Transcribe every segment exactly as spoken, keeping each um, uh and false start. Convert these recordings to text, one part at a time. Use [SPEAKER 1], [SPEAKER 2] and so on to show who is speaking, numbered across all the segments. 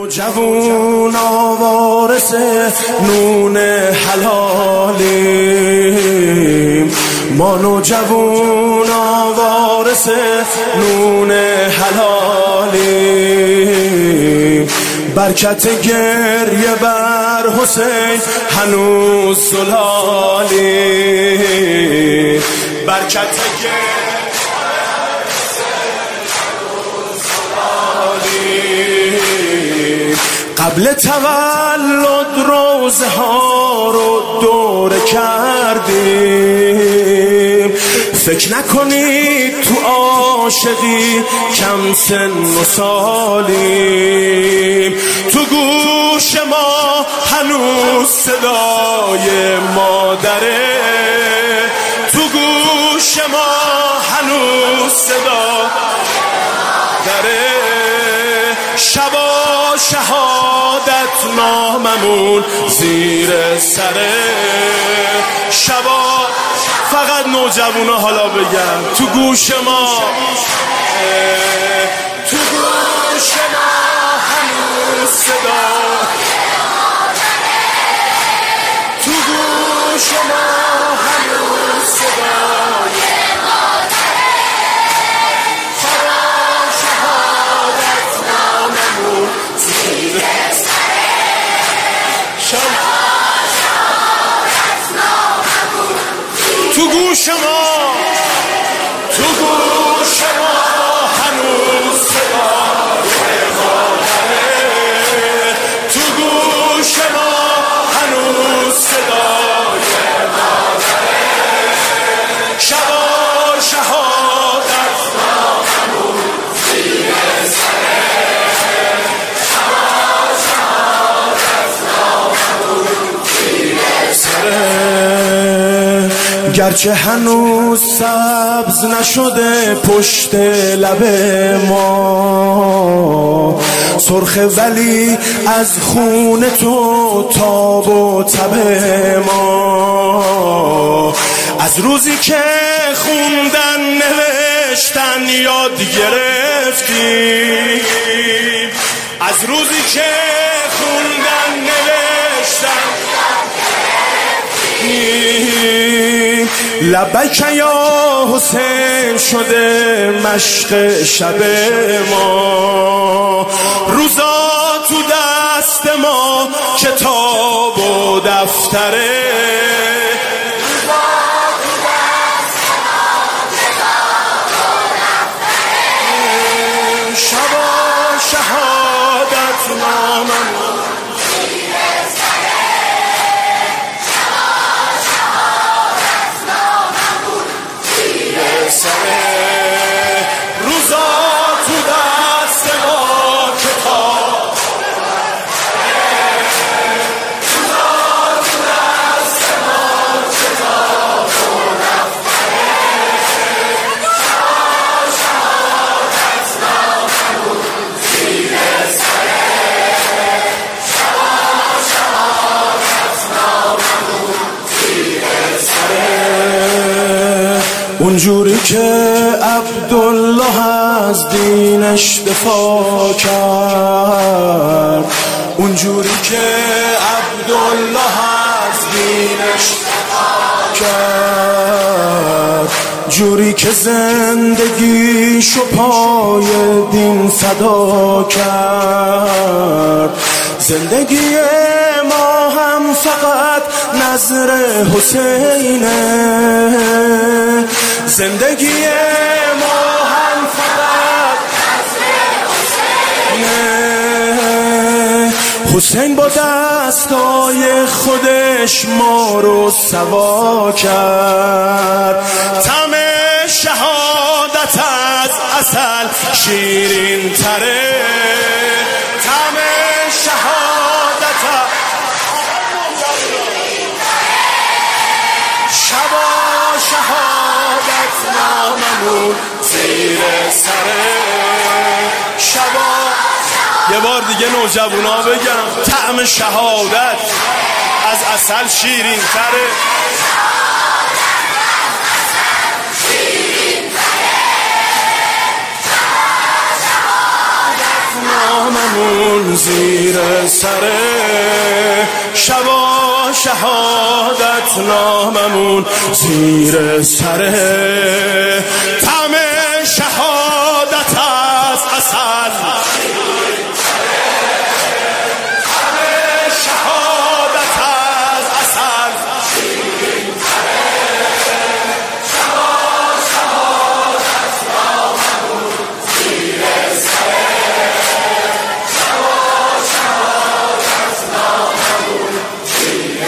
[SPEAKER 1] جوون آوارس نون حلالیم، ما نوجوون آوارس نون حلالیم. برکت گریه بر حسین هنوز زلالیم، برکت گریه قبل تولد روزه ها رو دوره کردیم. فکر نکنید تو عاشقی کم سن و سالیم. تو گوش ما هنوز صدای مادره، تو گوش ما هنوز صدا داره. شبا شهادت ناممون زیر سره، شبا فقط نوجوانا حالا بگم تو گوش ما، تو گوش ما هنوز صدا، تو گوش ما هنوز صدا. تو گوش ما، تو گوش ما هنوز صدای مادره، تو گوش ما هنوز صدای مادره. شبا شهادت ناممون زیر سره، شبا شهادت ناممون زیر سره. گرچه هنوز سبز نشده پشت لب ما سرخ، ولی از خون تو تاب و تب ما. از روزی که خوندن نوشتن یاد گرفتیم، از روزی که خوندن نوشتن لبیک یا حسین شده مشق شب ما. روزا تو دست ما کتاب و دفتره، روزا تو دست ما کتاب و دفتره. شبا شهادت ناممون روزا تو دست ما کتاب، روزا تو دست ما کتاب و دفتره. شهادت ناممون زیر سره، شبا شهادت ناممون زیر سره. اونجوری که عبدالله از دینش دفاع کرد، اونجوری که عبدالله از دینش دفاع کرد، جوری که زندگیشو پای دین فدا کرد. زندگی ما هم فقط نظر حسینه، زندگی ما هم فقط نظر حسینه. حسین با دستای خودش ما رو سوا کرد. طعم شهادت از عسل شیرین تره، طعم شهادت شبا شهادت ناممون زیر سره، شبا. یه بار دیگه نوجوانا بگم طعم شهادت از عسل شیرین تره. ناممون زیر سره، شبا شهادت ناممون زیر سره، طعم شهادت از عسل، طعم شهادت از عسل، شبا شهادت ناممون زیر سره، شبا شهادت ناممون زیر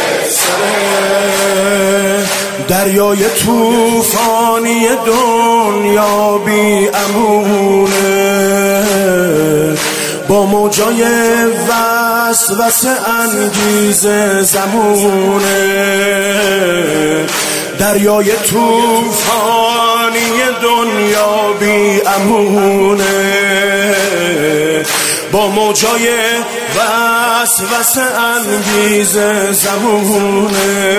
[SPEAKER 1] سره. دریای طوفانی دنیا بی امونه، با موجای وسوسه انگیز زمونه. دریای طوفانی دنیا بی امونه، با موجای وسوسه انگیز زمونه.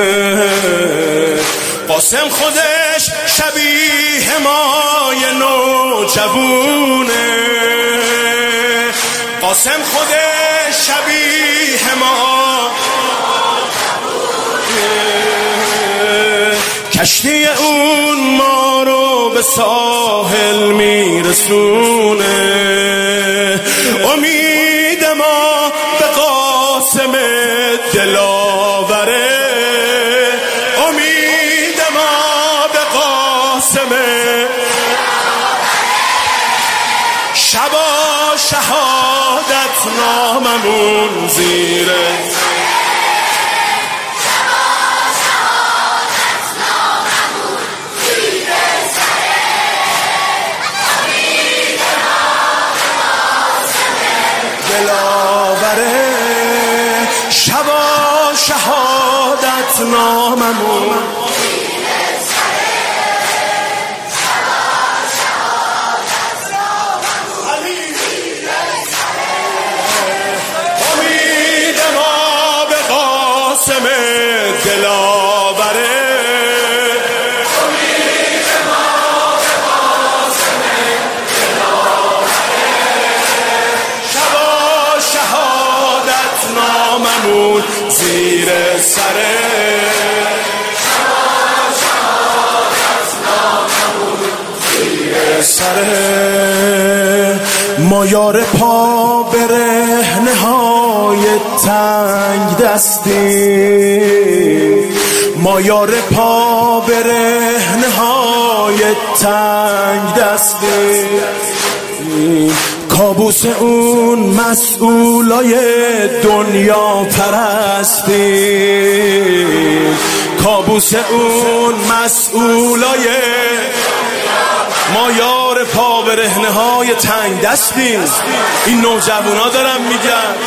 [SPEAKER 1] قاسم خودش شبیه مای نوجوونه، قاسم خودش شبیه ما، کشتی اون ما رو به ساحل میرسونه. امید ما به قاسم دلاوره، امید ما به قاسم، شبا شهادت ناممون زیر دلاوره، شبا شهادت ناممون امید ما به قاسم دلاوره، امید ما به قاسم دلاوره، شبا شهادت ناممون زیر سره، شبا شهادت ناممون زیر سره. ما یار پا برهنه های تنگ دستیم، ما یار پا برهنه های تنگ دستیم. کابوس اون مسئولای دنیا پرستیم، کابوس اون مسئولای، ما یار پا برهنه های تنگ دستیم. این نوجوانا دارم میگن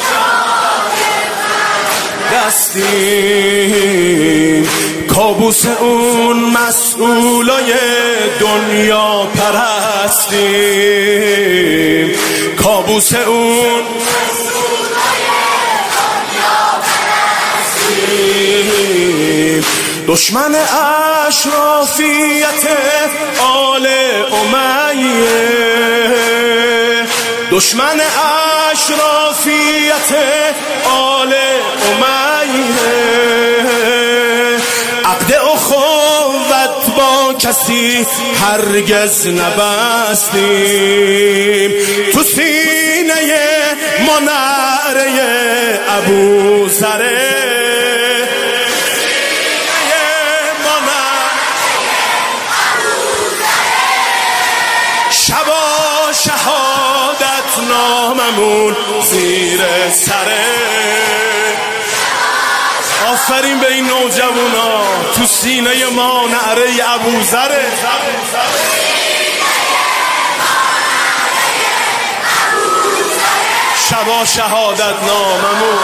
[SPEAKER 1] دستیم، کابوس اون مسئولای دنیا پرستیم، کابوس اون دشمن اشرافیت آل امیه، دشمن اشرافیت آل امیه. عقد اخوت با کسی هرگز نبستیم، تو سینه ما نعره ابوذره، شبا شهادت ناممون زیر سره. آفرین به این نوجوانا، تو سینه ما نعره ابوذره، شبا شهادت ناممون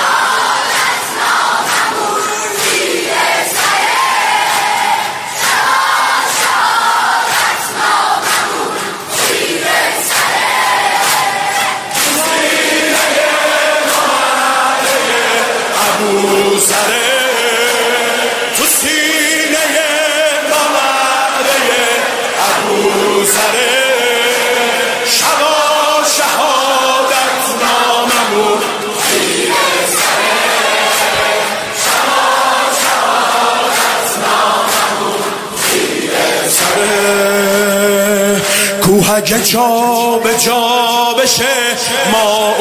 [SPEAKER 1] ابوذره، تو سینه ما نعره ابوذره، شبا شهادت یه جا به جا بشه ما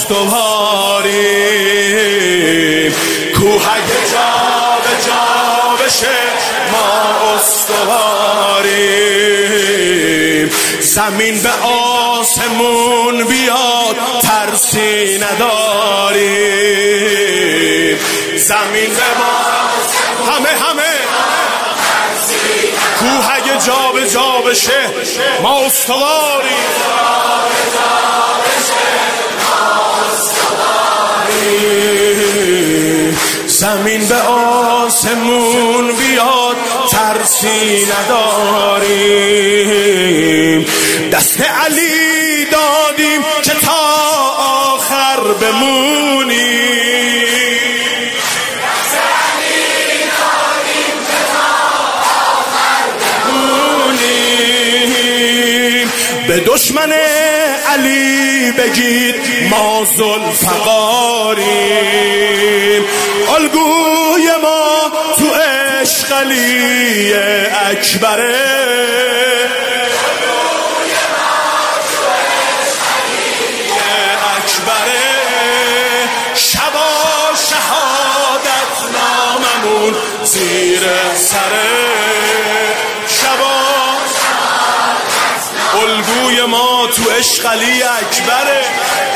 [SPEAKER 1] استواریم، کوه یه جا به جا بشه ما استواریم، زمین به آسمون بیاد ترسی نداریم، زمین به ما همه همه کوه اگه جا به جا بشه ما استواریم، زمین به آسمون بیاد ترسی نداریم، دست علی دادیم که تا آخر بمونیم، دست علی دادیم که تا آخر بمونیم، به دشمن علی بگید ما ذوالفقاریم، الگوی ما تو عشق علی اکبره، شبا شهادت ناممون زیر سره، شبا الگوی ما تو عشق علی اکبره،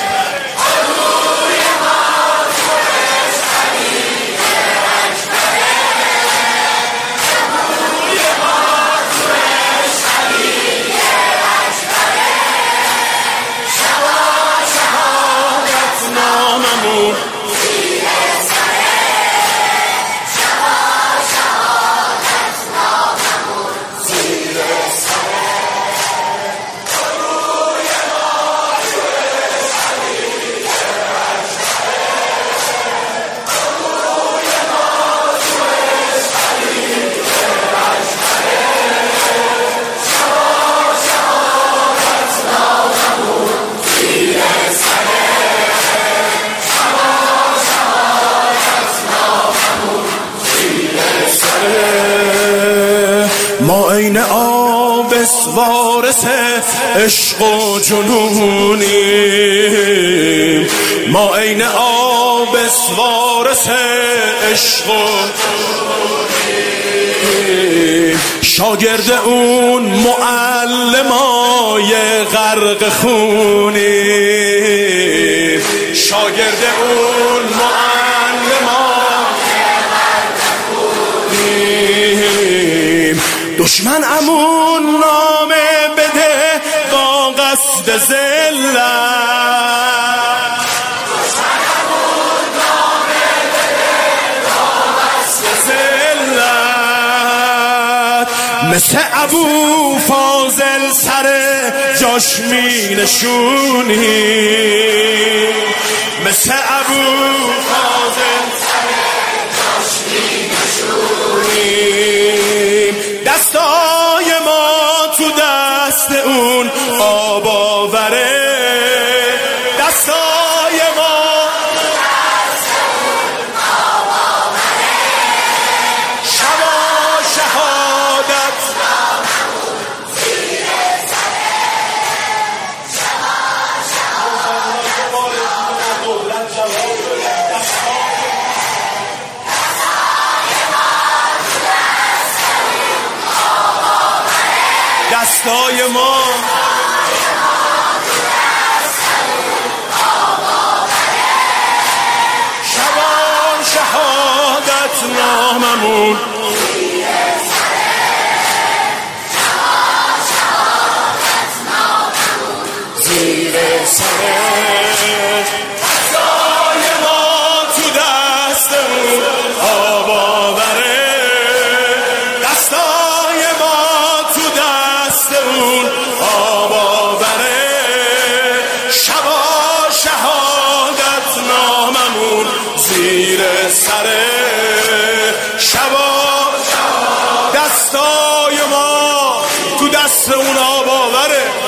[SPEAKER 1] ما عین آب وارث عشق و جنونیم، ما عین آب وارث عشق و جنونیم، شاگرد اون معلمای غرق خونیم، شاگرد اون معلمای غرق خونیم، دشمن امون نامه بده با قصد ذلت، دشمن امون نامه بده با قصد ذلت، مثل ابو فاضل سر جاش می نشونیم، مثل ابو فاضل سر جاش می نشونیم، دستای ما تو دست اون آب آوره، دستای ما تو دست اون آب آوره، شبا شهادت ناممون زیر سره، شبا شهادت ناممون دستای ما شبا شهادت ناممون زیر سره، دستای ما تو دست اون آب آوره، دستای ما تو دست اون آب آوره، شبا شهادت ناممون زیر سره، شبا دستای ما تو دست اون آب آوره.